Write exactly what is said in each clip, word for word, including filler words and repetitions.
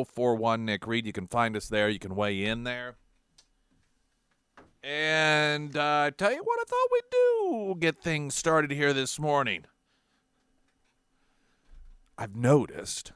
oh four one Nick Reed. You can find us there. You can weigh in there. And uh, tell you what, I thought we'd do get things started here this morning. I've noticed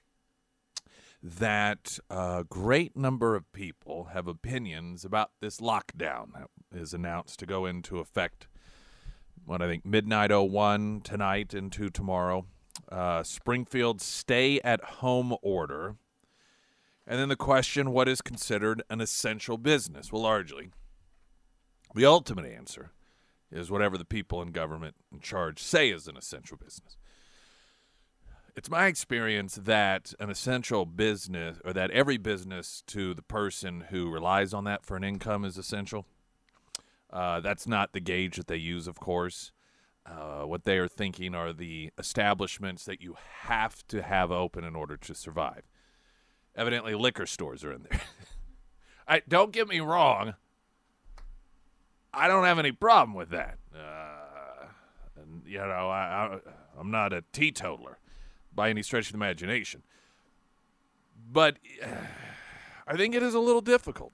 that a great number of people have opinions about this lockdown that is announced to go into effect, what I think, midnight oh one tonight into tomorrow. Uh, Springfield's stay-at-home order. And then the question, what is considered an essential business? Well, largely, the ultimate answer is whatever the people in government in charge say is an essential business. It's my experience that an essential business, or that every business to the person who relies on that for an income is essential. Uh, that's not the gauge that they use, of course. Uh, what they are thinking are the establishments that you have to have open in order to survive. Evidently, liquor stores are in there. I, don't get me wrong. I don't have any problem with that. Uh, and, you know, I, I, I'm not a teetotaler by any stretch of the imagination. But uh, I think it is a little difficult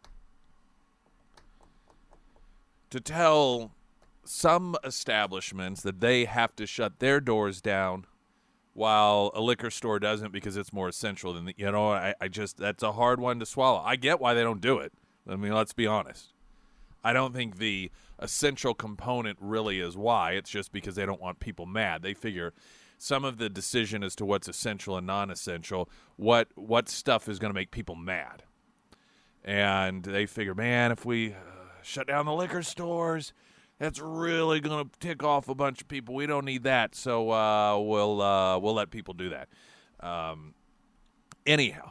to tell some establishments that they have to shut their doors down while a liquor store doesn't because it's more essential than, the, you know, I, I just, that's a hard one to swallow. I get why they don't do it. I mean, let's be honest. I don't think the essential component really is why. It's just because they don't want people mad. They figure some of the decision as to what's essential and non-essential, what what stuff is going to make people mad. And they figure, man, if we uh, shut down the liquor stores, that's really going to tick off a bunch of people. We don't need that, so uh, we'll uh, we'll let people do that. Um, anyhow,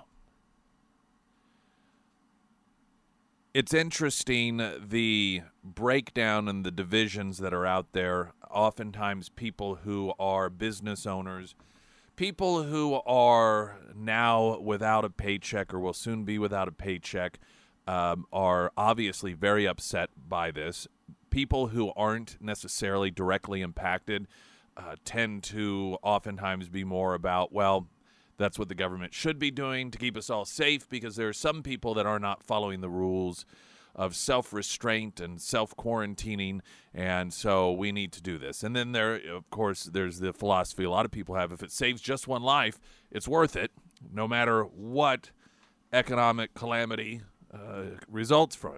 it's interesting, the breakdown and the divisions that are out there. Oftentimes people who are business owners, people who are now without a paycheck or will soon be without a paycheck, um, are obviously very upset by this. People who aren't necessarily directly impacted uh, tend to oftentimes be more about, well, that's what the government should be doing to keep us all safe, because there are some people that are not following the rules of self-restraint and self-quarantining, and so we need to do this. And then there, of course, there's the philosophy a lot of people have, if it saves just one life, it's worth it, no matter what economic calamity uh, results from it.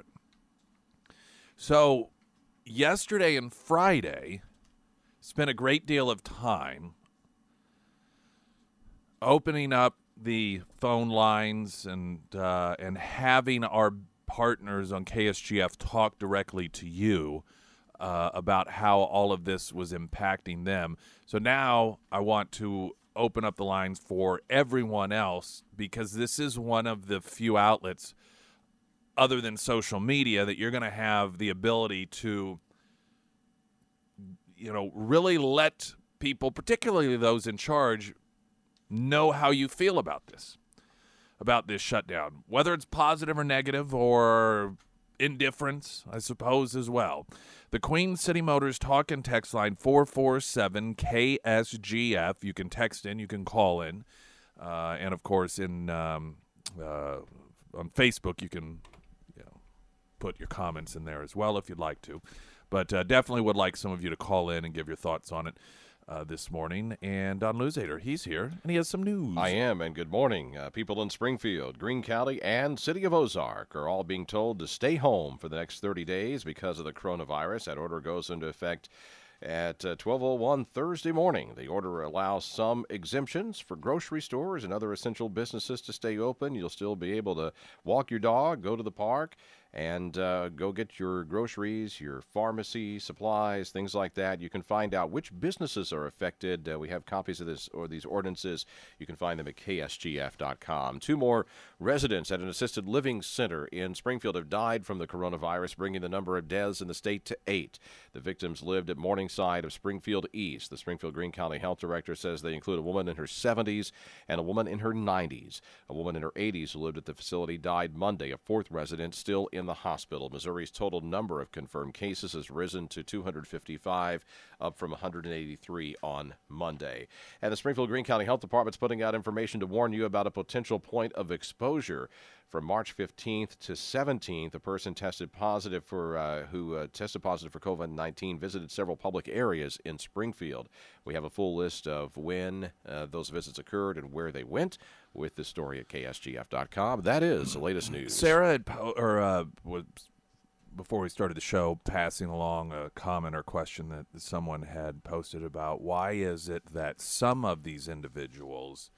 So yesterday and Friday, spent a great deal of time opening up the phone lines and uh, and having our partners on K S G F talk directly to you uh, about how all of this was impacting them. So now I want to open up the lines for everyone else, because this is one of the few outlets other than social media that you're going to have the ability to, you know, really let people, particularly those in charge, know how you feel about this, about this shutdown, whether it's positive or negative or indifference, I suppose, as well. The Queen City Motors talk and text line, four four seven K S G F. You can text in, you can call in, uh, and of course in um, uh, on Facebook you can, you know, put your comments in there as well if you'd like to. But uh, definitely would like some of you to call in and give your thoughts on it Uh, this morning. And Don Luzader, he's here, and he has some news. I am, and good morning. Uh, people in Springfield, Greene County, and City of Ozark are all being told to stay home for the next thirty days because of the coronavirus. That order goes into effect at uh, twelve oh one Thursday morning. The order allows some exemptions for grocery stores and other essential businesses to stay open. You'll still be able to walk your dog, go to the park, and uh, go get your groceries, your pharmacy supplies, things like that. You can find out which businesses are affected. Uh, we have copies of this or these ordinances. You can find them at K S G F dot com. Two more residents at an assisted living center in Springfield have died from the coronavirus, bringing the number of deaths in the state to eight. The victims lived at Morningside of Springfield East. The Springfield Greene County Health Director says they include a woman in her seventies and a woman in her nineties. A woman in her eighties who lived at the facility died Monday. A fourth resident still in and the hospital. Missouri's total number of confirmed cases has risen to two hundred fifty-five, up from one hundred eighty-three on Monday. And the Springfield Greene County Health Department's putting out information to warn you about a potential point of exposure. From March fifteenth to seventeenth, a person tested positive for uh, who uh, tested positive for COVID nineteen visited several public areas in Springfield. We have a full list of when uh, those visits occurred and where they went with this story at K S G F dot com. That is the latest news. Sarah had po- or uh, was before we started the show passing along a comment or question that someone had posted about why is it that some of these individuals,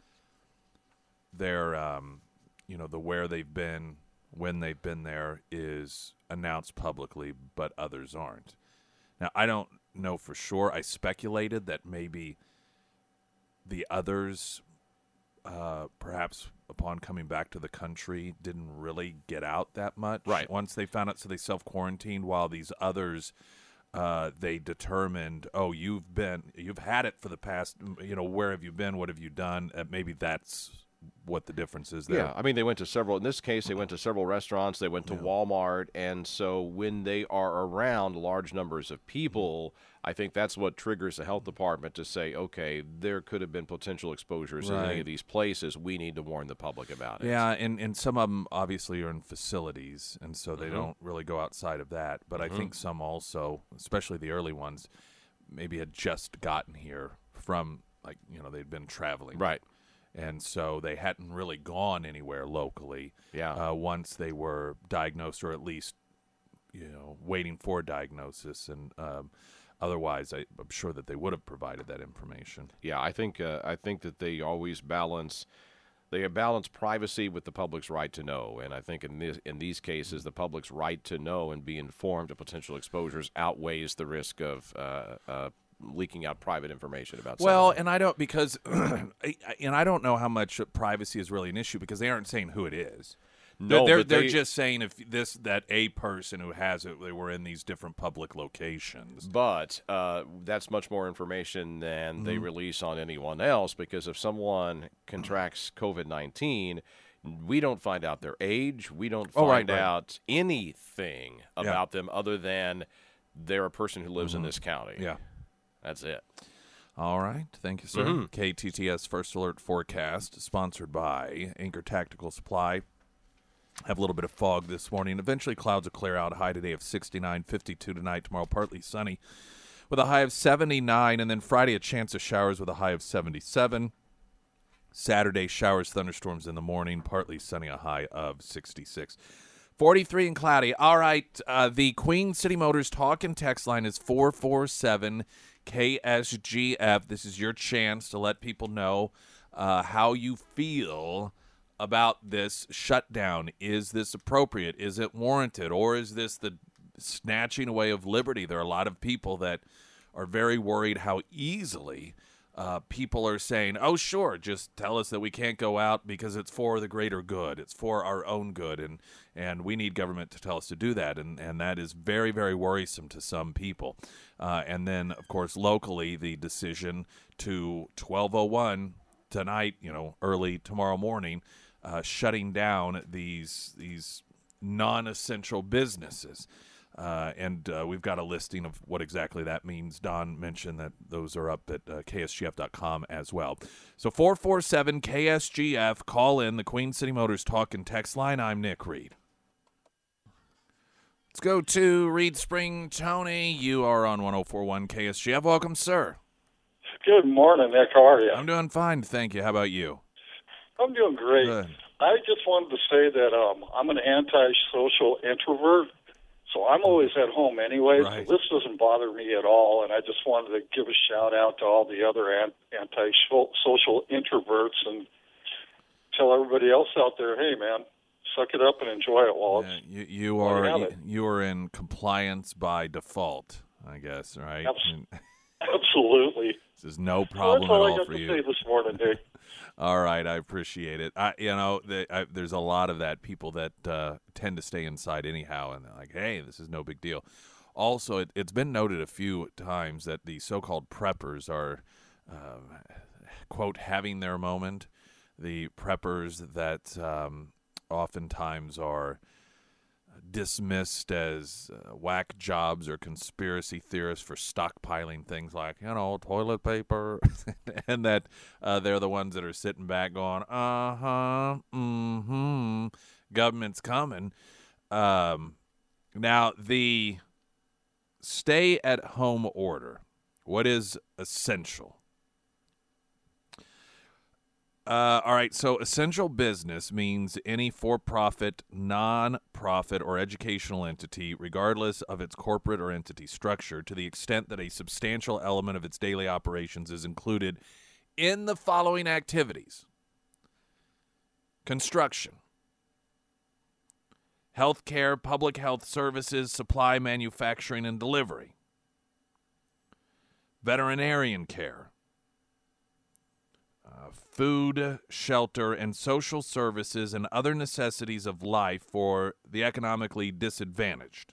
their um, you know, the where they've been, when they've been there is announced publicly, but others aren't. Now, I don't know for sure. I speculated that maybe the others, uh, perhaps upon coming back to the country, didn't really get out that much. Right. Once they found out, so they self-quarantined, while these others, uh, they determined, oh, you've been, you've had it for the past, you know, where have you been? What have you done? Uh, maybe that's what the difference is there. Yeah, I mean, they went to several, in this case, they went to several restaurants, they went to Yeah. Walmart, and so when they are around large numbers of people, I think that's what triggers the health department to say, okay, there could have been potential exposures in any Right. of these places. We need to warn the public about it. Yeah, and, and some of them obviously are in facilities, and so they Mhm. don't really go outside of that. But I think some also, especially the early ones, maybe had just gotten here from, like, you know, they'd been traveling. Right. And so they hadn't really gone anywhere locally Yeah. uh, once they were diagnosed, or at least, you know, waiting for diagnosis. And um, otherwise, I, I'm sure that they would have provided that information. Yeah, I think uh, I think that they always balance they balance privacy with the public's right to know, and I think in this in these cases, the public's right to know and be informed of potential exposures outweighs the risk of uh, uh, leaking out private information about. Well, someone. and I don't because, and I don't know how much privacy is really an issue because they aren't saying who it is. No, they're but they're they- just saying if this that a person who has it, they were in these different public locations. But uh, that's much more information than they release on anyone else, because if someone contracts COVID nineteen, we don't find out their age. We don't Oh, find right, right. out anything about them other than they're a person who lives in this county. Yeah. That's it. All right. Thank you, sir. Mm-hmm. K T T S First Alert Forecast, sponsored by Anchor Tactical Supply. Have a little bit of fog this morning. Eventually, clouds will clear out. High today of sixty-nine, fifty-two tonight. Tomorrow, partly sunny with a high of seventy-nine. And then Friday, a chance of showers with a high of seventy-seven. Saturday, showers, thunderstorms in the morning. Partly sunny, a high of sixty-six. forty-three and cloudy. All right. Uh, the Queen City Motors talk and text line is four four seven K S G F. This is your chance to let people know uh, how you feel about this shutdown. Is this appropriate? Is it warranted? Or is this the snatching away of liberty? There are a lot of people that are very worried how easily uh, people are saying, oh, sure, just tell us that we can't go out because it's for the greater good. It's for our own good, and, and we need government to tell us to do that. And, and that is very, very worrisome to some people. Uh, and then, of course, locally, the decision to twelve oh one tonight, you know, early tomorrow morning, uh, shutting down these these non-essential businesses. Uh, and uh, we've got a listing of what exactly that means. Don mentioned that those are up at uh, K S G F dot com as well. So four four seven K S G F, call in the Queen City Motors talk and text line. I'm Nick Reed. Let's go to Reed Spring. Tony, you are on one oh four one K S G F. Welcome, sir. Good morning, Nick. How are you? I'm doing fine, thank you. How about you? I'm doing great. Good. I just wanted to say that um, I'm an antisocial introvert, so I'm always at home anyway, Right. so this doesn't bother me at all, and I just wanted to give a shout-out to all the other an- antisocial introverts and tell everybody else out there, hey, man, suck it up and enjoy it while Yeah, it's... you, you Well, are you have you, it. you are in compliance by default, I guess, right? Abs- And Absolutely. this is no So problem that's at all I all got for to you. say this morning, Nick. All right, I appreciate it. I, you know, the, I, there's a lot of that people that uh, tend to stay inside anyhow, and they're like, "Hey, this is no big deal." Also, it, it's been noted a few times that the so-called preppers are, um, quote, having their moment. The preppers that um, oftentimes are dismissed as uh, whack jobs or conspiracy theorists for stockpiling things like, you know, toilet paper, and that uh, they're the ones that are sitting back going, uh-huh, mm-hmm, government's coming. Um, now, the stay-at-home order, what is essential? Uh, all right, so essential business means any for-profit, non-profit, or educational entity, regardless of its corporate or entity structure, to the extent that a substantial element of its daily operations is included in the following activities: construction, healthcare, public health services, supply, manufacturing, and delivery, veterinarian care, Uh, food, shelter, and social services and other necessities of life for the economically disadvantaged.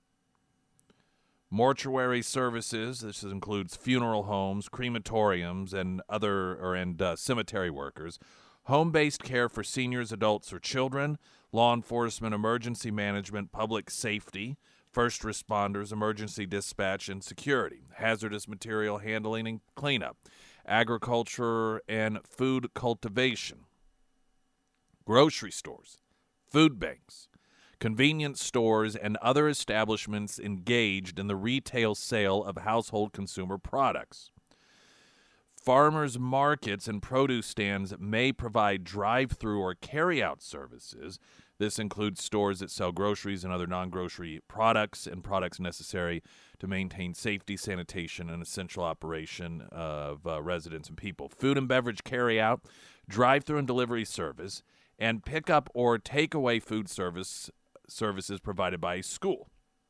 Mortuary services, this includes funeral homes, crematoriums, and other or and uh, cemetery workers. Home-based care for seniors, adults, or children. Law enforcement, emergency management, public safety, first responders, emergency dispatch, and security. Hazardous material handling and cleanup. Agriculture and food cultivation, grocery stores, food banks, convenience stores, and other establishments engaged in the retail sale of household consumer products. Farmers markets and produce stands may provide drive-through or carry-out services. This includes stores that sell groceries and other non-grocery products and products necessary to maintain safety, sanitation, and essential operation of uh, residents and people. Food and beverage carry-out, drive-through and delivery service, and pick-up or take-away food service services provided by a school.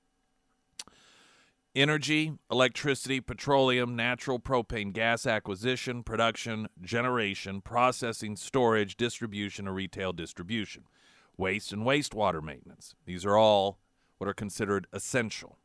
Energy, electricity, petroleum, natural propane gas acquisition, production, generation, processing, storage, distribution, or retail distribution. Waste and wastewater maintenance. These are all what are considered essential.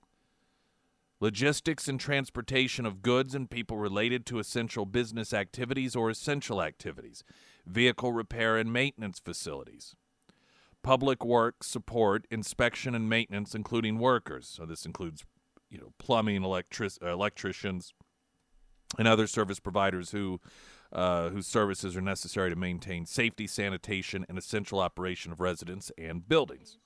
Logistics and transportation of goods and people related to essential business activities or essential activities. Vehicle repair and maintenance facilities. Public works, support, inspection, and maintenance, including workers. So this includes, you know, plumbing, electric, uh, electricians, and other service providers who uh, whose services are necessary to maintain safety, sanitation, and essential operation of residents and buildings.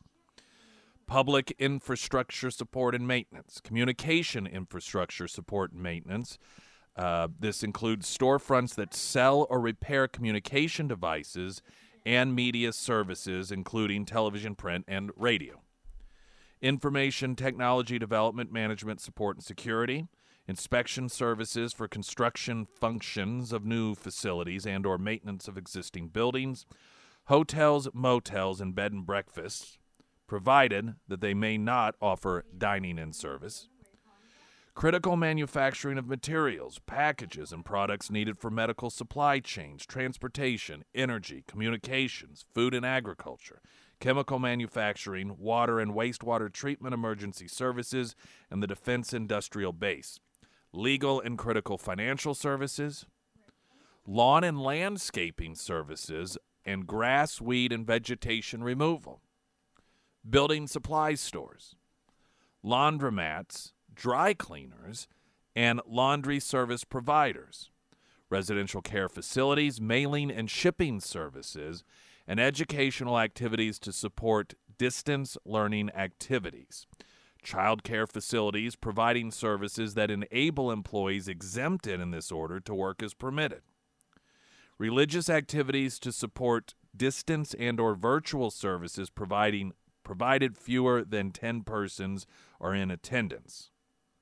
Public infrastructure support and maintenance. Communication infrastructure support and maintenance. Uh, this includes storefronts that sell or repair communication devices and media services, including television, print, and radio. Information technology development, management, support, and security. Inspection services for construction functions of new facilities and or maintenance of existing buildings. Hotels, motels, and bed and breakfasts, provided that they may not offer dining-in service. Critical manufacturing of materials, packages, and products needed for medical supply chains, transportation, energy, communications, food and agriculture, chemical manufacturing, water and wastewater treatment emergency services, and the defense industrial base. Legal and critical financial services, lawn and landscaping services, and grass, weed, and vegetation removal. Building supply stores, laundromats, dry cleaners, and laundry service providers, residential care facilities, mailing and shipping services, and educational activities to support distance learning activities. Child care facilities providing services that enable employees exempted in this order to work as permitted. Religious activities to support distance and or virtual services providing provided fewer than ten persons are in attendance.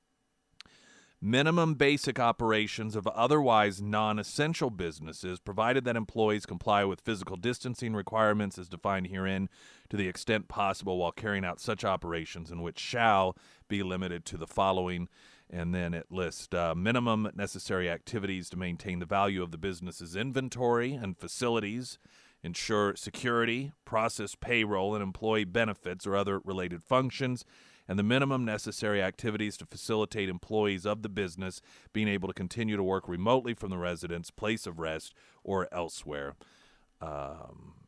Minimum basic operations of otherwise non-essential businesses, provided that employees comply with physical distancing requirements as defined herein to the extent possible while carrying out such operations, and which shall be limited to the following. And then it lists uh, minimum necessary activities to maintain the value of the business's inventory and facilities, ensure security, process payroll and employee benefits or other related functions, and the minimum necessary activities to facilitate employees of the business being able to continue to work remotely from the residence, place of rest, or elsewhere. Um,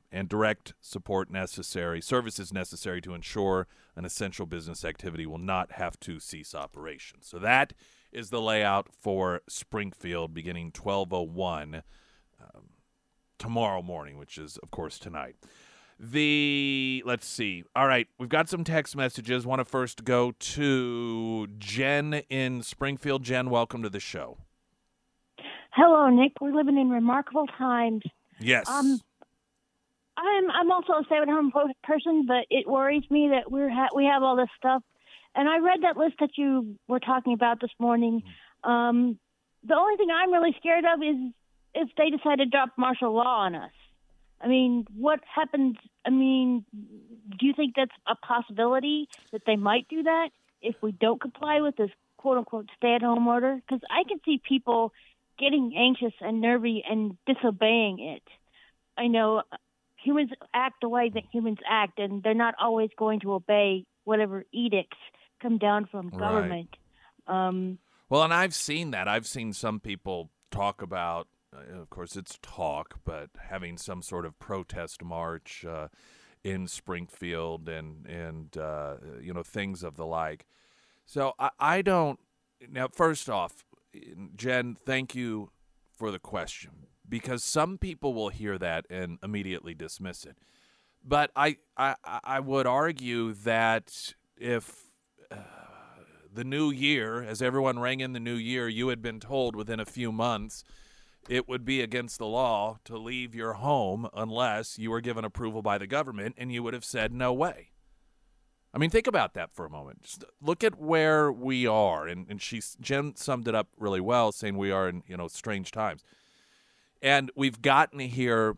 and direct support necessary, services necessary to ensure an essential business activity will not have to cease operations. So that is the layout for Springfield beginning twelve oh one um, tomorrow morning, which is, of course, tonight. The, let's see. All right, we've got some text messages. Want to first go to Jen in Springfield. Jen, welcome to the show. Hello, Nick. We're living in remarkable times. Yes. Um, I'm I'm also a stay-at-home person, but it worries me that we're ha- we have all this stuff. And I read that list that you were talking about this morning. Um, the only thing I'm really scared of is if they decide to drop martial law on us. I mean, what happens? I mean, do you think that's a possibility that they might do that if we don't comply with this quote-unquote stay-at-home order? Because I can see people getting anxious and nervy and disobeying it. I know humans act the way that humans act, and they're not always going to obey whatever edicts come down from government. Right. Um, well, and I've seen that. I've seen some people talk about, uh, of course, it's talk, but having some sort of protest march uh, in Springfield and, and uh, you know, things of the like. So I, I don't – now, first off, Jen, thank you for the question, because some people will hear that and immediately dismiss it. But I I, I would argue that if uh, the new year, as everyone rang in the new year, you had been told within a few months it would be against the law to leave your home unless you were given approval by the government, and you would have said no way. I mean, think about that for a moment. Just look at where we are, and, and she, Jen summed it up really well, saying we are in, you know, strange times. And we've gotten here,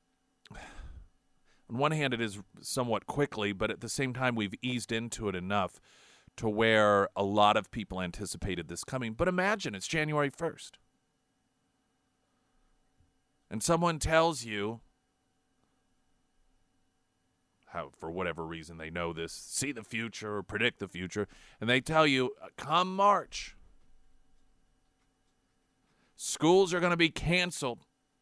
on one hand, it is somewhat quickly, but at the same time, we've eased into it enough to where a lot of people anticipated this coming. But imagine it's January first. And someone tells you, how, for whatever reason they know this, see the future or predict the future, and they tell you, come March, schools are going to be canceled.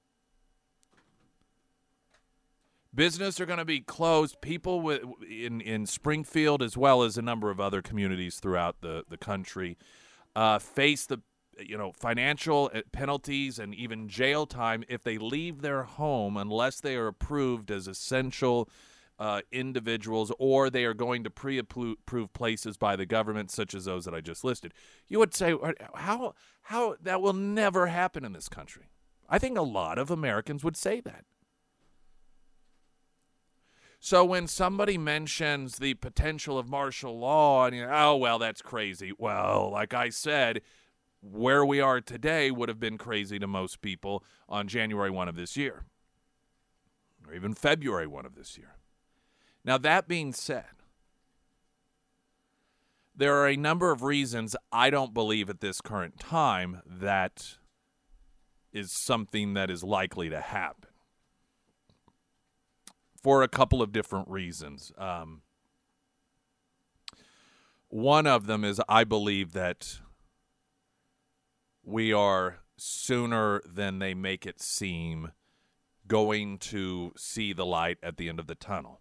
Business are going to be closed. People with, in, in Springfield, as well as a number of other communities throughout the, the country, uh, face the you know financial penalties and even jail time if they leave their home unless they are approved as essential uh, individuals, or they are going to pre-approved places by the government, such as those that I just listed. You would say, how how that will never happen in this country. I think a lot of Americans would say that. So when somebody mentions the potential of martial law, and you know, oh, well, that's crazy. Well, like I said, where we are today would have been crazy to most people on January first of this year, or even February first of this year. Now, that being said, there are a number of reasons I don't believe at this current time that is something that is likely to happen. For a couple of different reasons. Um, one of them is I believe that we are, sooner than they make it seem, going to see the light at the end of the tunnel.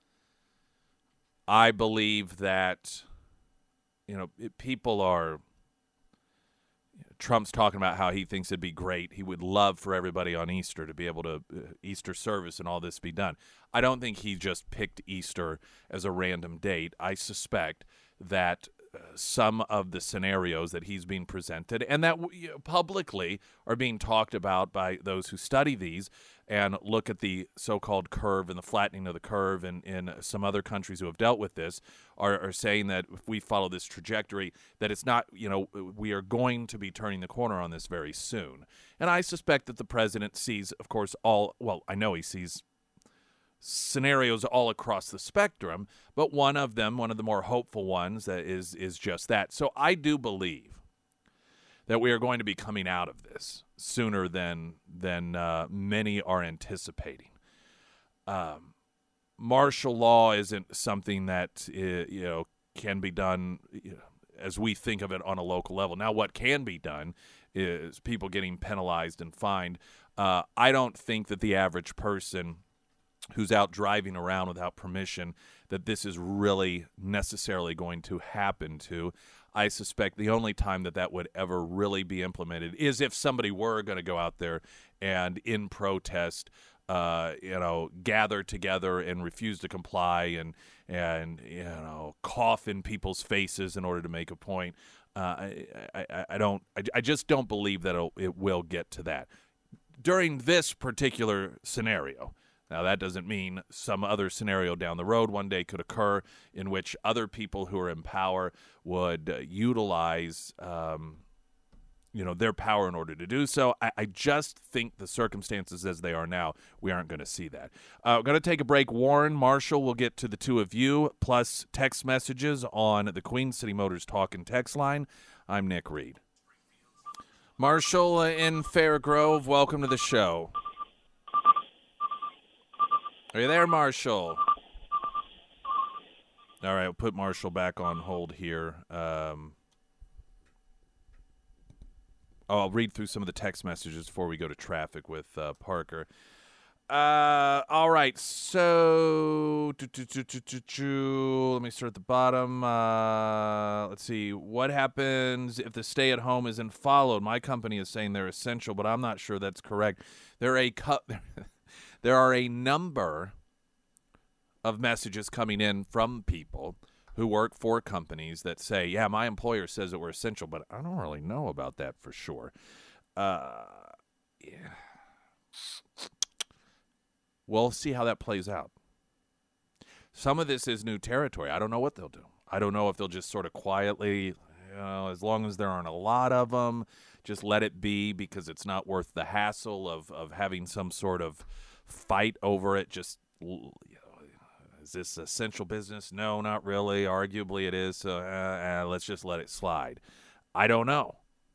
I believe that, you know, it, people are, you know, Trump's talking about how he thinks it'd be great. He would love for everybody on Easter to be able to, uh, Easter service and all this be done. I don't think he just picked Easter as a random date. I suspect that uh, some of the scenarios that he's being presented and that you know, publicly are being talked about by those who study these and look at the so-called curve and the flattening of the curve, and in some other countries who have dealt with this are, are saying that if we follow this trajectory, that it's not, you know, we are going to be turning the corner on this very soon. And I suspect that the president sees, of course, all, well, I know he sees scenarios all across the spectrum, but one of them, one of the more hopeful ones, that is is just that. So I do believe that we are going to be coming out of this sooner than than uh, many are anticipating. Um, martial law isn't something that uh, you know can be done you know, as we think of it on a local level. Now, what can be done is people getting penalized and fined. Uh, I don't think that the average person who's out driving around without permission that this is really necessarily going to happen to. I suspect the only time that that would ever really be implemented is if somebody were going to go out there and in protest, uh, you know, gather together and refuse to comply and, and you know, cough in people's faces in order to make a point. Uh, I, I, I don't. I, I just don't believe that it'll, it will get to that during this particular scenario. Now, that doesn't mean some other scenario down the road one day could occur in which other people who are in power would uh, utilize, um, you know, their power in order to do so. I, I just think the circumstances as they are now, we aren't going to see that. Uh, we're going to take a break. Warren, Marshall, we'll get to the two of you, plus text messages on the Queen City Motors Talk and Text line. I'm Nick Reed. Marshall in Fairgrove, welcome to the show. Are you there, Marshall? All right, we'll put Marshall back on hold here. Um, oh, I'll read through some of the text messages before we go to traffic with uh, Parker. Uh, all right, so do, do, do, do, do, do. Let me start at the bottom. Uh, let's see. What happens if the stay-at-home isn't followed? My company is saying they're essential, but I'm not sure that's correct. There are a cu- There are a number of messages coming in from people who work for companies that say, yeah, my employer says that we're essential, but I don't really know about that for sure. Uh, yeah. We'll see how that plays out. Some of this is new territory. I don't know what they'll do. I don't know if they'll just sort of quietly, you know, as long as there aren't a lot of them, just let it be because it's not worth the hassle of, of having some sort of fight over it. Just, you know, is this essential business? No, not really. Arguably it is. So uh, uh, let's just let it slide. I don't know.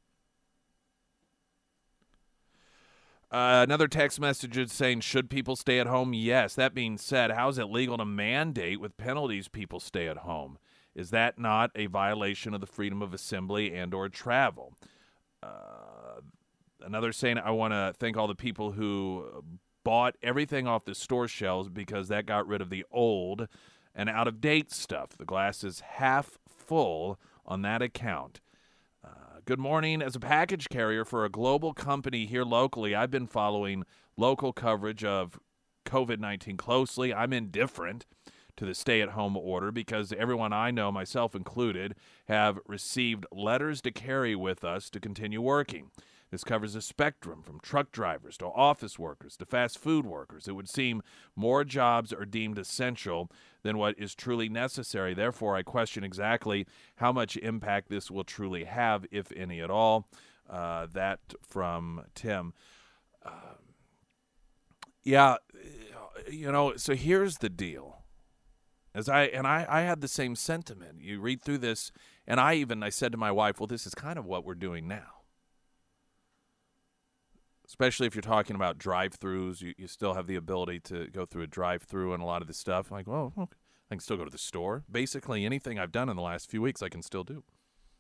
Uh, another text message is saying, should people stay at home? Yes. That being said, how is it legal to mandate with penalties people stay at home? Is that not a violation of the freedom of assembly and or travel? Uh, another saying, I want to thank all the people who bought everything off the store shelves because that got rid of the old and out-of-date stuff. The glass is half full on that account. Uh, good morning. As a package carrier for a global company here locally, I've been following local coverage of COVID nineteen closely. I'm indifferent to the stay-at-home order because everyone I know, myself included, have received letters to carry with us to continue working. This covers a spectrum from truck drivers to office workers to fast food workers. It would seem more jobs are deemed essential than what is truly necessary. Therefore, I question exactly how much impact this will truly have, if any at all. Uh, that from Tim. Uh, yeah, you know, so here's the deal. As I and I, I had the same sentiment. You read through this, and I even I said to my wife, well, this is kind of what we're doing now. Especially if you're talking about drive-thrus, you, you still have the ability to go through a drive-thru and a lot of this stuff. I'm like, well, okay. I can still go to the store. Basically, anything I've done in the last few weeks, I can still do.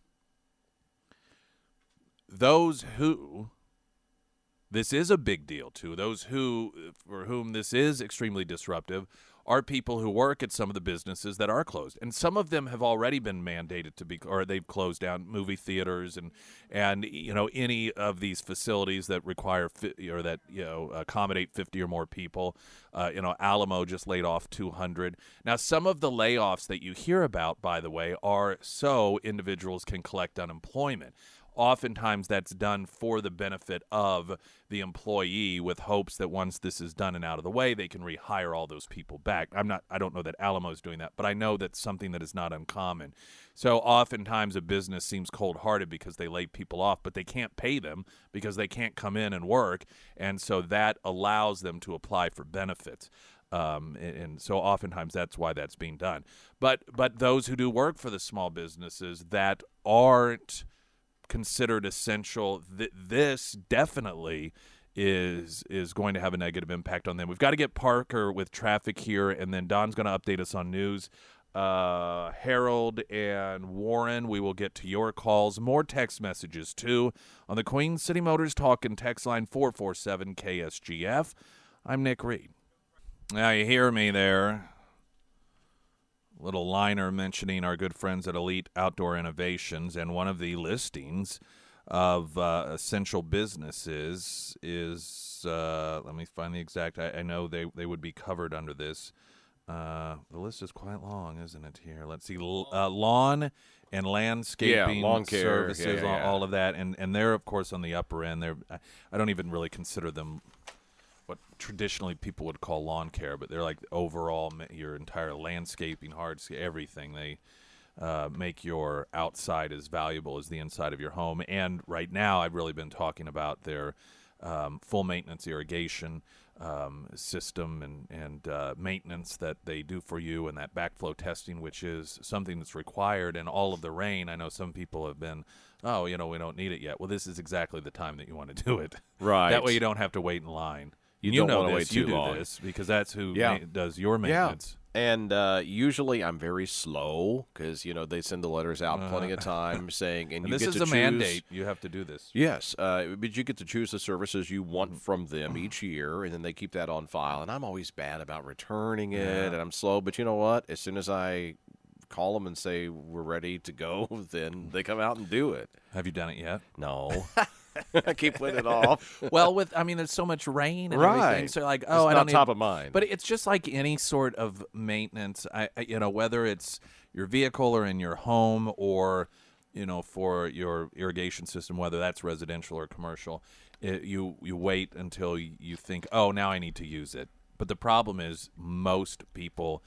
Those who this is a big deal to, those who for whom this is extremely disruptive, are people who work at some of the businesses that are closed. And some of them have already been mandated to be, or they've closed down, movie theaters and, and you know, any of these facilities that require, fi- or that, you know, accommodate fifty or more people. Uh, you know, Alamo just laid off two hundred. Now, some of the layoffs that you hear about, by the way, are so individuals can collect unemployment. Oftentimes that's done for the benefit of the employee with hopes that once this is done and out of the way, they can rehire all those people back. I'm not, I don't know that Alamo is doing that, but I know that's something that is not uncommon. So oftentimes a business seems cold-hearted because they lay people off, but they can't pay them because they can't come in and work. And so that allows them to apply for benefits. Um, and, and so oftentimes that's why that's being done. But, but those who do work for the small businesses that aren't considered essential, th- this definitely is is going to have a negative impact on them. We've got to get Parker with traffic here, and then Don's going to update us on news. Uh, Harold and Warren, we will get to your calls. More text messages, too, on the Queen City Motors Talk and Text line four four seven K S G F. I'm Nick Reed. Now you hear me there. Little liner mentioning our good friends at Elite Outdoor Innovations, and one of the listings of uh, essential businesses is, uh, let me find the exact, I, I know they, they would be covered under this. Uh, the list is quite long, isn't it, here? Let's see, L- uh, lawn and landscaping Yeah, lawn care, services, yeah, yeah. all, all of that, and, and they're, of course, on the upper end. They're, I, I don't even really consider them what traditionally people would call lawn care, but they're like overall ma- your entire landscaping, hardscape, everything. They uh, make your outside as valuable as the inside of your home. And right now, I've really been talking about their um, full maintenance irrigation um, system and and uh, maintenance that they do for you, and that backflow testing, which is something that's required in all of the rain. I know some people have been, oh, you know, we don't need it yet. Well, this is exactly the time that you want to do it. Right. That way you don't have to wait in line. You, You, don't know want to this. wait You too do long. this because that's who Yeah. ma- does your maintenance. Yeah. And uh, usually I'm very slow because, you know, they send the letters out Uh, plenty of time saying, and, And you this get is to a choose. mandate. You have to do this. Yes, uh, but you get to choose the services you want Mm-hmm. from them each year, and then they keep that on file. And I'm always bad about returning it, Yeah. and I'm slow. But you know what? As soon as I call them and say we're ready to go, then they come out and do it. Have you done it yet? No. I keep putting it off. Well, with I mean, there's so much rain and Right. everything. So like, It's oh, I not don't need, top of mind. But it's just like any sort of maintenance. I, I you know, whether it's your vehicle or in your home or you know for your irrigation system, whether that's residential or commercial, it, you you wait until you think, oh, now I need to use it. But the problem is most people,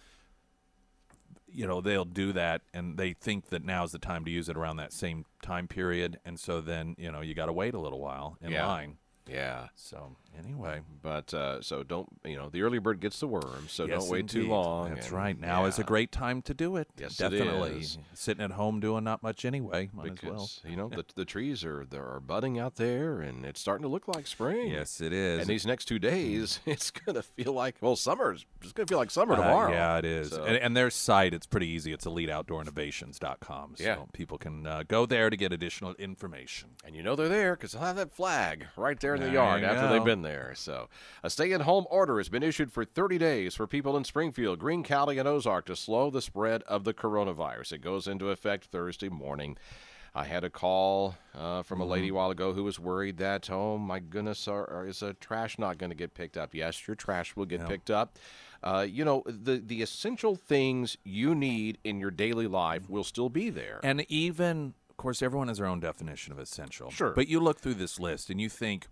you know, they'll do that and they think that now's the time to use it around that same time period, and so then you know you got to wait a little while in Yeah. line. Yeah. So anyway, But uh, so don't, you know, the early bird gets the worm, so yes, don't wait too indeed. long. That's and- right. Now is a yeah. great time to do it. Yes, it definitely. is. Sitting at home doing not much anyway. Might as well. Because, you know, the, the trees are, they are budding out there, and it's starting to look like spring. Yes, it is. And these next two days, it's going to feel like, well, summer's it's going to feel like summer Uh, tomorrow. yeah, it is. So- And, and their site, it's pretty easy. It's elite outdoor innovations dot com. So Yeah. people can uh, go there to get additional information. And you know they're there because they'll have that flag right there in the There yard you after go. they've been there. So a stay-at-home order has been issued for thirty days for people in Springfield, Greene County, and Ozark to slow the spread of the coronavirus. It goes into effect Thursday morning. I had a call uh, from a lady a while ago who was worried that, oh, my goodness, are, are, is a trash not going to get picked up? Yes, your trash will get Yeah. picked up. Uh, you know, the, the essential things you need in your daily life will still be there. And even, of course, everyone has their own definition of essential. Sure. But you look through this list and you think,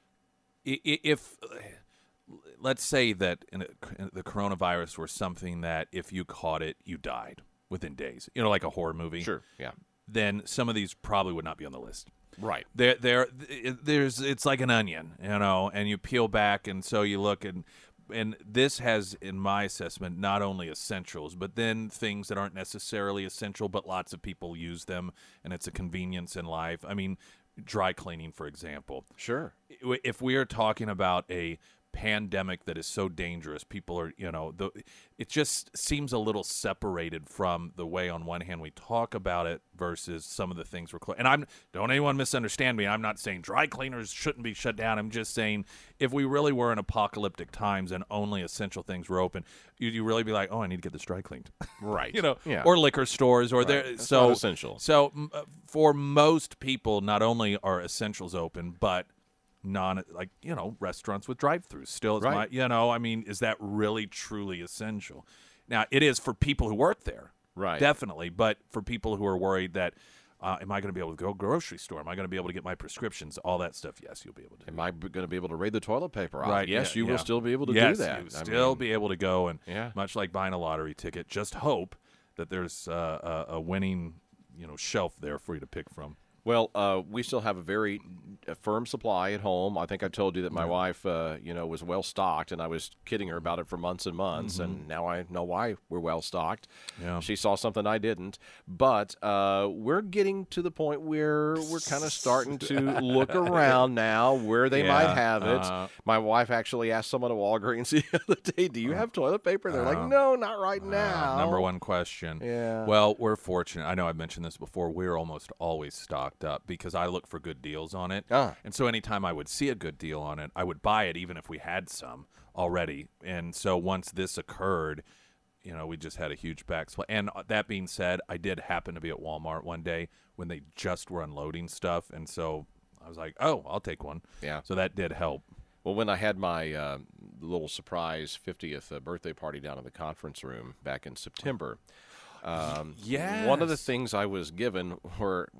i- i- if, let's say that in a, the coronavirus were something that if you caught it, you died within days, you know, like a horror movie. Sure, yeah. Then some of these probably would not be on the list. Right. There, there, there's. It's like an onion, you know, and you peel back, and so you look, and and this has, in my assessment, not only essentials, but then things that aren't necessarily essential, but lots of people use them, and it's a convenience in life. I mean, dry cleaning, for example. Sure. If we are talking about a pandemic that is so dangerous, people are, you know, the, it just seems a little separated from the way on one hand we talk about it versus some of the things we're, cl- and I'm, don't anyone misunderstand me, I'm not saying dry cleaners shouldn't be shut down, I'm just saying if we really were in apocalyptic times and only essential things were open, you'd you really be like, oh, I need to get this dry cleaned. Right. You know, Yeah. or liquor stores, or Right. there. That's So not essential. So m- uh, for most people, not only are essentials open, but non like you know restaurants with drive-throughs still is Right. my you know I mean is that really truly essential? Now it is for people who work there, Right. definitely, but for people who are worried that uh, am I going to be able to go grocery store? Am I going to be able to get my prescriptions? All that stuff, yes, you'll be able to. Am I going to be able to raid the toilet paper off? Right? Yes, yeah, you yeah. will still be able to yes, do that. You I still mean, be able to go and Yeah. much like buying a lottery ticket, just hope that there's uh, a, a winning you know shelf there for you to pick from. Well, uh, we still have a very uh, firm supply at home. I think I told you that my wife, uh, you know, was well stocked, and I was kidding her about it for months and months. And now I know why we're well stocked. Yeah. She saw something I didn't, but uh, we're getting to the point where we're kind of starting to look around now where they might Yeah, have it. uh, My wife actually asked someone at Walgreens the other day, "Do you have toilet paper?" They're like, uh, "No, not right Uh, now." number one question. Yeah. Well, we're fortunate. I know I've mentioned this before. We're almost always stocked up because I look for good deals on it. Ah. And so anytime I would see a good deal on it, I would buy it even if we had some already. And so once this occurred, you know, we just had a huge backslide. And that being said, I did happen to be at Walmart one day when they just were unloading stuff. And so I was like, oh, I'll take one. Yeah. So that did help. Well, when I had my uh, little surprise fiftieth uh, birthday party down in the conference room back in September, um, yes. one of the things I was given were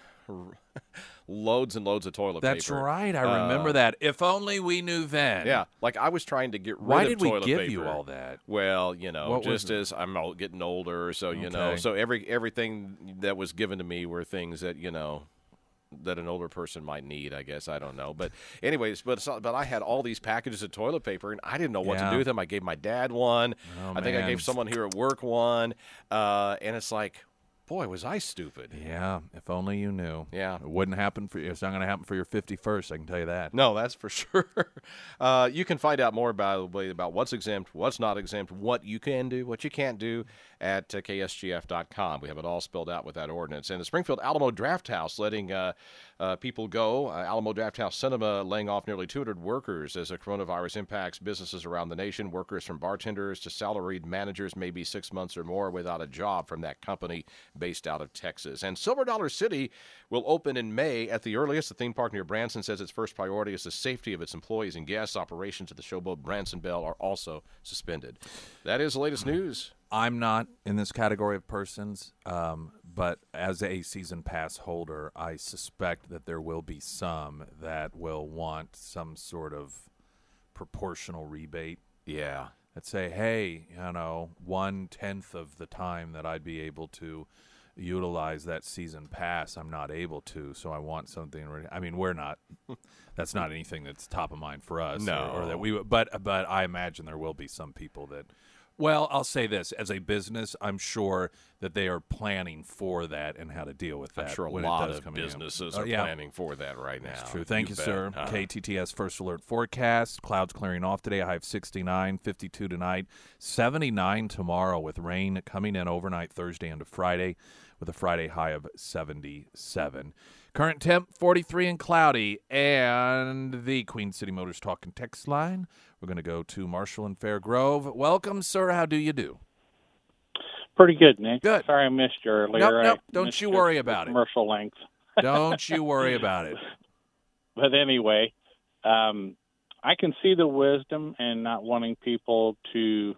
loads and loads of toilet That's paper. That's right. I remember uh, that. If only we knew then. Yeah. Like I was trying to get rid Why of did toilet we give paper. you all that? Well, you know, What just was as I'm old, getting older, so, you Okay. know, so every everything that was given to me were things that, you know, that an older person might need, I guess. I don't know. But anyways, but but I had all these packages of toilet paper, and I didn't know what Yeah. to do with them. I gave my dad one. Oh, I think I man. gave someone here at work one. Uh, and it's like, boy, was I stupid. Yeah, if only you knew. Yeah. It wouldn't happen for you. It's not going to happen for your fifty-first, I can tell you that. No, that's for sure. Uh, you can find out more about, about what's exempt, what's not exempt, what you can do, what you can't do at uh, K S G F dot com. We have it all spelled out with that ordinance. And the Springfield Alamo Draft House letting uh, uh, people go. Uh, Alamo Draft House Cinema laying off nearly two hundred workers as the coronavirus impacts businesses around the nation. Workers from bartenders to salaried managers may be six months or more without a job from that company based out of Texas. And Silver Dollar City will open in May at the earliest. The theme park near Branson says its first priority is the safety of its employees and guests. Operations at the Showboat Branson Bell are also suspended. That is the latest news. I'm not in this category of persons, um, but as a season pass holder, I suspect that there will be some that will want some sort of proportional rebate. Yeah. That say, hey, you know, one tenth of the time that I'd be able to utilize that season pass, I'm not able to, so I want something. Re- I mean, we're not. That's not anything that's top of mind for us. No. or, or that we. But but I imagine there will be some people that. Well, I'll say this: as a business, I'm sure that they are planning for that and how to deal with that. I'm sure a when lot it does of come in. businesses Oh, are yeah. planning for that right now. That's true. Thank you, bet. sir. Uh-huh. K T T S First Alert Forecast. Clouds clearing off today. A high of sixty-nine, fifty-two tonight, seventy-nine tomorrow with rain coming in overnight Thursday into Friday with a Friday high of seventy-seven. Current temp, forty-three and cloudy. And the Queen City Motors Talk and Text line. We're going to go to Marshall and Fair Grove. Welcome, sir. How do you do? Pretty good, Nick. Good. Sorry I missed you earlier. Nope, nope. I Don't missed you your worry about it. Commercial length. Don't you worry about it. But anyway, um, I can see the wisdom in not wanting people to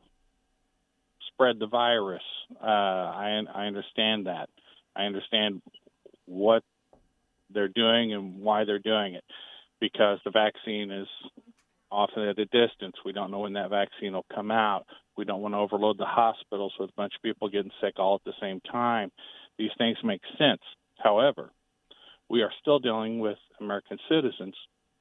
spread the virus. Uh, I, I understand that. I understand what they're doing and why they're doing it, because the vaccine is often at a distance. We don't know when that vaccine will come out. We don't want to overload the hospitals with a bunch of people getting sick all at the same time. These things make sense. However, we are still dealing with American citizens,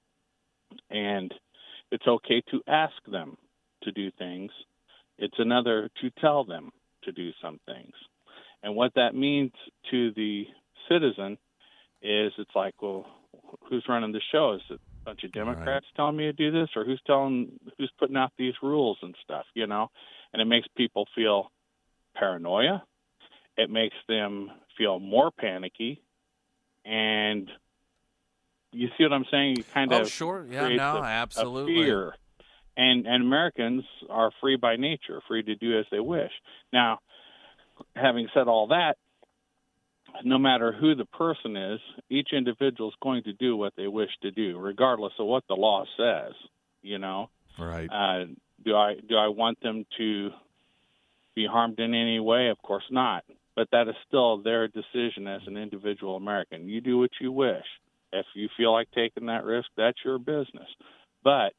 and it's okay to ask them to do things. It's another to tell them to do some things. And what that means to the citizen is it's like, well, who's running the show? Is it a bunch of Democrats Right. telling me to do this, or who's telling, who's putting out these rules and stuff, you know? And it makes people feel paranoia. It makes them feel more panicky. And you see what I'm saying? You kind Oh, of sure. Yeah, creates no, a- a absolutely. fear. And and Americans are free by nature, free to do as they wish. Now, having said all that, no matter who the person is, each individual is going to do what they wish to do, regardless of what the law says. You know, Right. uh, do I do I want them to be harmed in any way? Of course not. But that is still their decision as an individual American. You do what you wish. If you feel like taking that risk, that's your business. But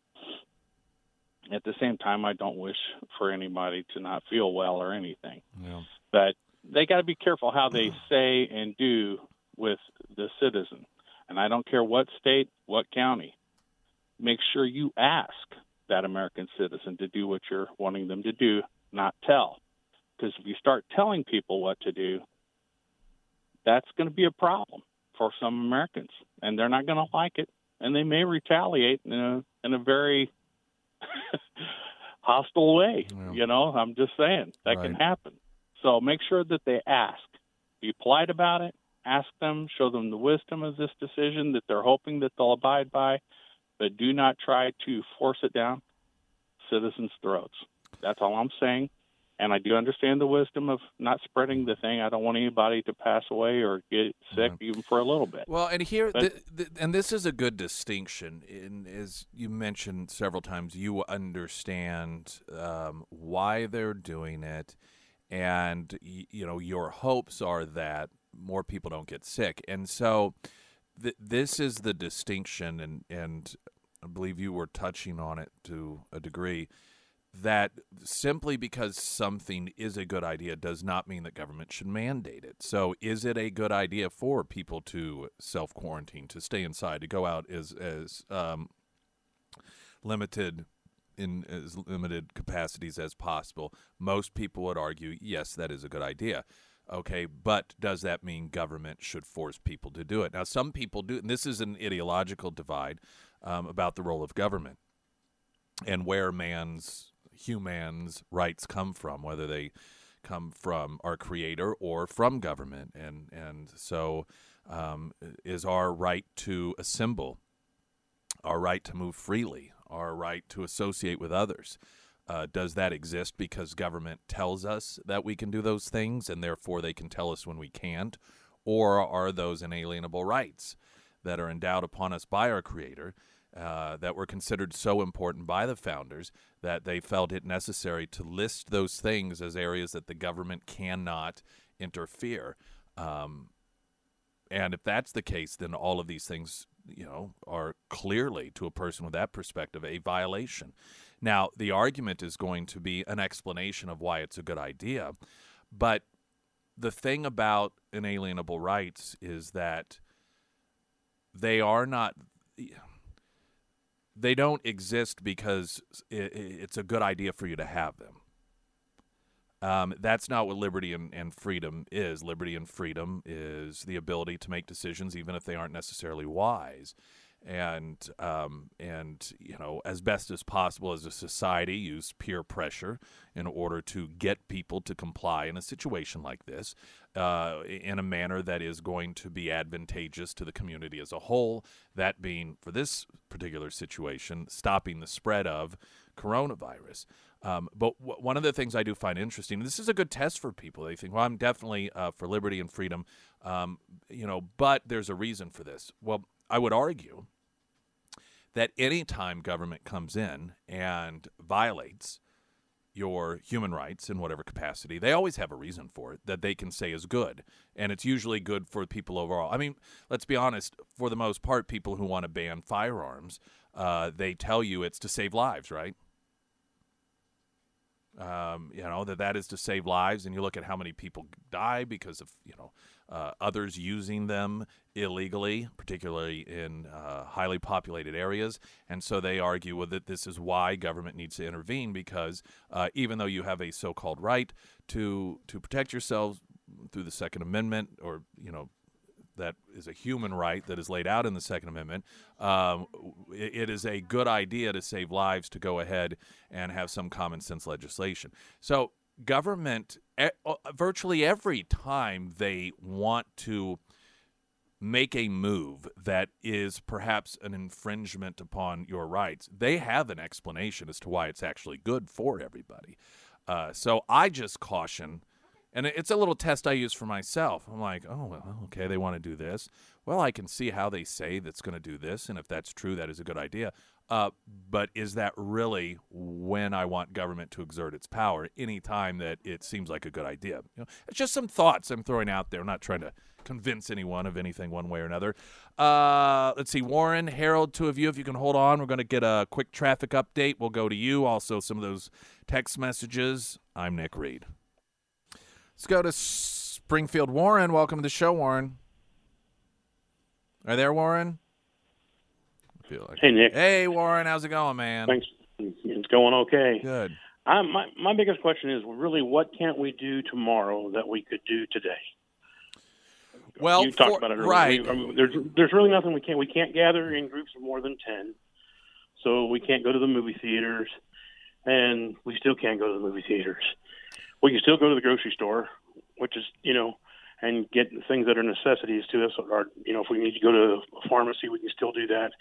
at the same time, I don't wish for anybody to not feel well or anything. Yeah. But they got to be careful how they say and do with the citizen. And I don't care what state, what county. Make sure you ask that American citizen to do what you're wanting them to do, not tell. Because if you start telling people what to do, that's going to be a problem for some Americans. And they're not going to like it. And they may retaliate in a, in a very hostile way. Yeah. You know, I'm just saying that can Right. happen. So make sure that they ask. Be polite about it. Ask them, show them the wisdom of this decision that they're hoping that they'll abide by, but do not try to force it down citizens' throats. That's all I'm saying. And I do understand the wisdom of not spreading the thing. I don't want anybody to pass away or get sick Yeah. even for a little bit. Well, and here, But- the, the, and this is a good distinction. In, as you mentioned several times, you understand um, why they're doing it, and y- you know your hopes are that more people don't get sick. And so, th- this is the distinction, and and I believe you were touching on it to a degree. That simply because something is a good idea does not mean that government should mandate it. So is it a good idea for people to self-quarantine, to stay inside, to go out as as um, limited in as limited capacities as possible? Most people would argue, yes, that is a good idea. Okay, but does that mean government should force people to do it? Now, some people do, and this is an ideological divide um, about the role of government and where man's humans' rights come from, whether they come from our creator or from government. And and so um, is our right to assemble, our right to move freely, our right to associate with others, uh, does that exist because government tells us that we can do those things and therefore they can tell us when we can't? Or are those inalienable rights that are endowed upon us by our creator, Uh, that were considered so important by the founders that they felt it necessary to list those things as areas that the government cannot interfere. Um, and if that's the case, then all of these things, you know, are clearly, to a person with that perspective, a violation. Now, the argument is going to be an explanation of why it's a good idea. But the thing about inalienable rights is that they are not... They don't exist because it's a good idea for you to have them. Um, that's not what liberty and, and freedom is. Liberty and freedom is the ability to make decisions even if they aren't necessarily wise. And, um, and you know, as best as possible as a society, use peer pressure in order to get people to comply in a situation like this uh, in a manner that is going to be advantageous to the community as a whole, that being, for this particular situation, stopping the spread of coronavirus. Um, but w- one of the things I do find interesting, and this is a good test for people. They think, well, I'm definitely uh, for liberty and freedom, um, you know, but there's a reason for this. Well, I would argue that any time government comes in and violates your human rights in whatever capacity, they always have a reason for it that they can say is good. And it's usually good for people overall. I mean, let's be honest, for the most part, people who want to ban firearms, uh, they tell you it's to save lives, right? Um, you know, that that is to save lives, and you look at how many people die because of, you know, uh, others using them illegally, particularly in uh, highly populated areas. And so they argue with that this is why government needs to intervene, because uh, even though you have a so-called right to to protect yourselves through the Second Amendment, or, you know, that is a human right that is laid out in the Second Amendment, um, it, it is a good idea to save lives to go ahead and have some common sense legislation. So government, e- virtually every time they want to make a move that is perhaps an infringement upon your rights, they have an explanation as to why it's actually good for everybody. Uh, so I just caution. And it's a little test I use for myself. I'm like, oh, well, okay, they want to do this. Well, I can see how they say that's going to do this, and if that's true, that is a good idea. Uh, but is that really when I want government to exert its power? Any time that it seems like a good idea. You know, it's just some thoughts I'm throwing out there. I'm not trying to convince anyone of anything one way or another. Uh, let's see, Warren, Harold, two of you, if you can hold on. We're going to get a quick traffic update. We'll go to you. Also, some of those text messages. I'm Nick Reed. Let's go to Springfield. Warren, welcome to the show, Warren. Are you there, Warren? I feel like Hey, Nick. Hey, Warren. How's it going, man? Thanks. It's going okay. Good. I, my my biggest question is really, what can't we do tomorrow that we could do today? Well, you talked for, about it earlier. right. We, I mean, there's there's really nothing we can't we can't gather in groups of more than ten, so we can't go to the movie theaters, and we still can't go to the movie theaters. We can still go to the grocery store, which is, you know, and get things that are necessities to us. Or, you know, if we need to go to a pharmacy, we can still do that.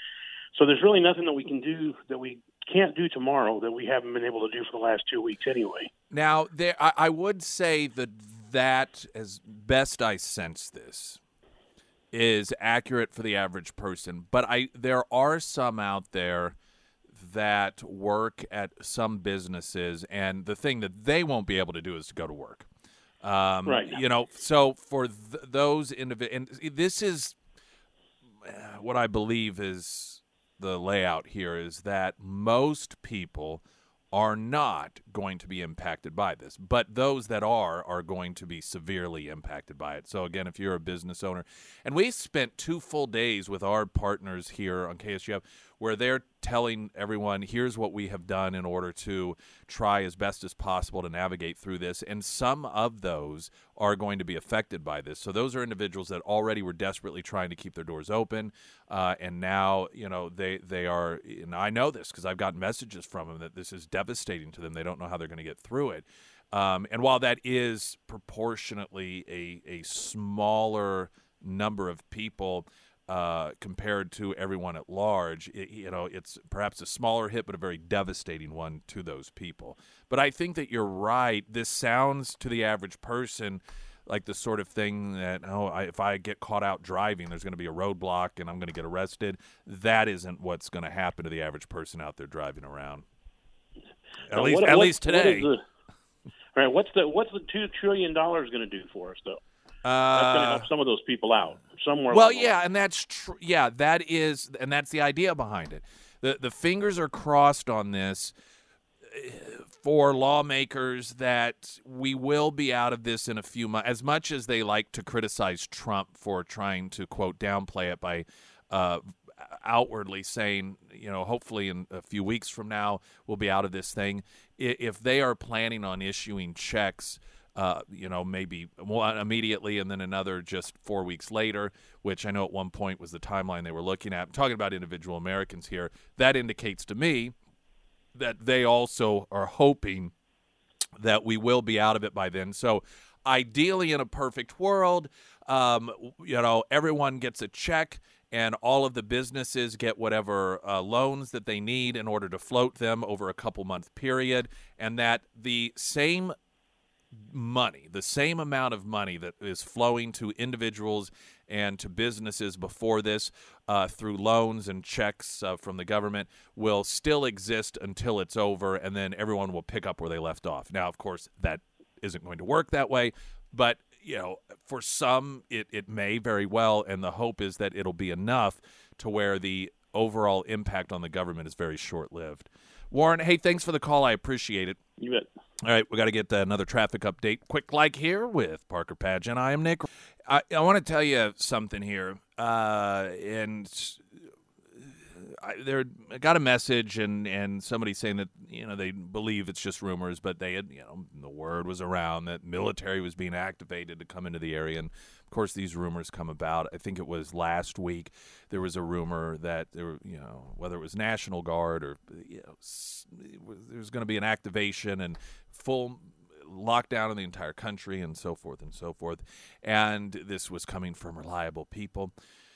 So there's really nothing that we can do that we can't do tomorrow that we haven't been able to do for the last two weeks anyway. Now, there, I, I would say that that, as best I sense this, is accurate for the average person. But I there are some out there that work at some businesses, and the thing that they won't be able to do is to go to work. Um, right. You know, so for th- those individuals, and this is what I believe is the layout here, is that most people are not going to be impacted by this, but those that are are going to be severely impacted by it. So again, if you're a business owner, and we spent two full days with our partners here on K S G F where they're telling everyone, here's what we have done in order to try as best as possible to navigate through this, and some of those are going to be affected by this. So those are individuals that already were desperately trying to keep their doors open, uh, and now, you know, they, they are, and I know this because I've gotten messages from them that this is devastating to them. They don't know how they're going to get through it. Um, and while that is proportionately a, a smaller number of people, Uh, compared to everyone at large, it, you know, it's perhaps a smaller hit, but a very devastating one to those people. But I think that you're right. This sounds to the average person like the sort of thing that, oh, I, if I get caught out driving, there's going to be a roadblock and I'm going to get arrested. That isn't what's going to happen to the average person out there driving around. At now, least, what, at what, least today. What the, all right, what's the what's the two trillion dollars going to do for us, though? Uh, That's going to help some of those people out somewhere. Well, yeah, and that's true. Yeah, that is, and that's the idea behind it. The the fingers are crossed on this for lawmakers that we will be out of this in a few months. As much as they like to criticize Trump for trying to, quote, downplay it by uh, outwardly saying, you know, hopefully in a few weeks from now we'll be out of this thing. If they are planning on issuing checks, Uh, you know, maybe one immediately and then another just four weeks later, which I know at one point was the timeline they were looking at. I'm talking about individual Americans here. That indicates to me that they also are hoping that we will be out of it by then. So ideally, in a perfect world, um, you know, everyone gets a check and all of the businesses get whatever uh, loans that they need in order to float them over a couple-month period, and that the same money, the same amount of money that is flowing to individuals and to businesses before this uh, through loans and checks uh, from the government will still exist until it's over, and then everyone will pick up where they left off. Now, of course, that isn't going to work that way, but you know, for some, it, it may very well, and the hope is that it'll be enough to where the overall impact on the government is very short-lived. Warren, hey, thanks for the call. I appreciate it. You bet. All right, we got to get uh, another traffic update. Quick like here with Parker Padgett. I am Nick. I, I want to tell you something here. Uh, and I, there, I got a message and, and somebody saying that, you know, they believe it's just rumors, but they had, you know, the word was around that military was being activated to come into the area. And, of course, these rumors come about. I think it was last week there was a rumor that there were, you know, whether it was National Guard or, you know, there was going to be an activation and full lockdown in the entire country and so forth and so forth. And this was coming from reliable people.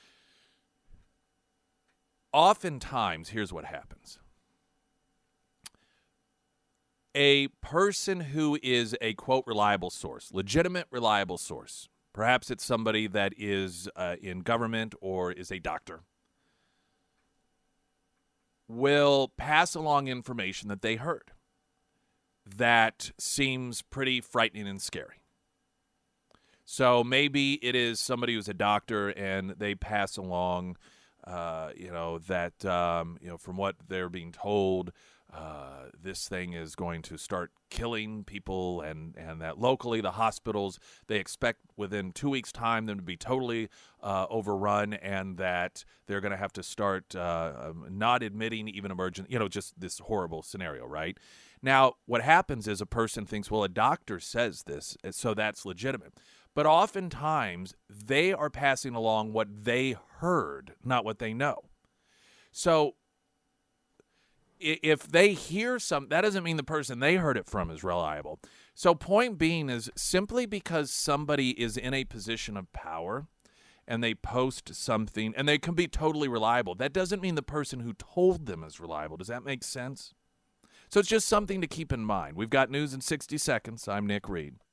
Oftentimes, here's what happens. A person who is a, quote, reliable source, legitimate reliable source, perhaps it's somebody that is uh, in government or is a doctor, will pass along information that they heard that seems pretty frightening and scary. So maybe it is somebody who's a doctor and they pass along Uh, you know, that, um, you know, from what they're being told, uh, this thing is going to start killing people, and, and that locally the hospitals, they expect within two weeks' time them to be totally uh, overrun, and that they're going to have to start uh, not admitting even emergent, you know, just this horrible scenario, right? Now, what happens is a person thinks, well, a doctor says this, so that's legitimate. But oftentimes, they are passing along what they heard, not what they know. So if they hear some, that doesn't mean the person they heard it from is reliable. So point being is simply because somebody is in a position of power and they post something, and they can be totally reliable. That doesn't mean the person who told them is reliable. Does that make sense? So it's just something to keep in mind. We've got news in sixty seconds. I'm Nick Reed.